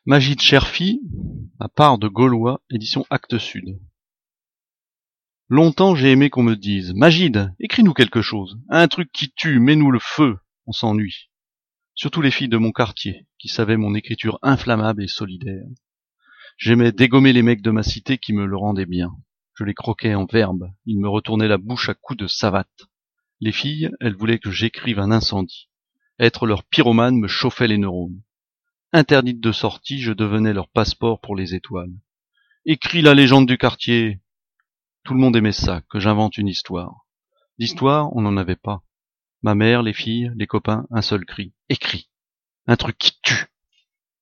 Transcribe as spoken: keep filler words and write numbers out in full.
Magid Cherfi, à part de Gaulois, édition Actes Sud. Longtemps j'ai aimé qu'on me dise « Magid, écris-nous quelque chose, un truc qui tue, mets-nous le feu, on s'ennuie. » Surtout les filles de mon quartier, qui savaient mon écriture inflammable et solidaire. J'aimais dégommer les mecs de ma cité qui me le rendaient bien. Je les croquais en verbe, ils me retournaient la bouche à coups de savate. Les filles, elles voulaient que j'écrive un incendie. Être leur pyromane me chauffait les neurones. Interdite de sortie, je devenais leur passeport pour les étoiles. Écris la légende du quartier. Tout le monde aimait ça, que j'invente une histoire. D'histoire, on n'en avait pas. Ma mère, les filles, les copains, un seul cri. Écris. Un truc qui tue.